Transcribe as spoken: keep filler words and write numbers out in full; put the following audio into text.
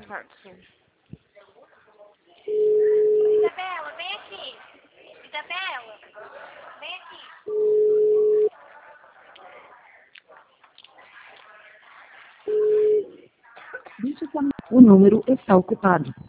Martin. Isabela, vem aqui. Isabela, vem aqui. O número está ocupado.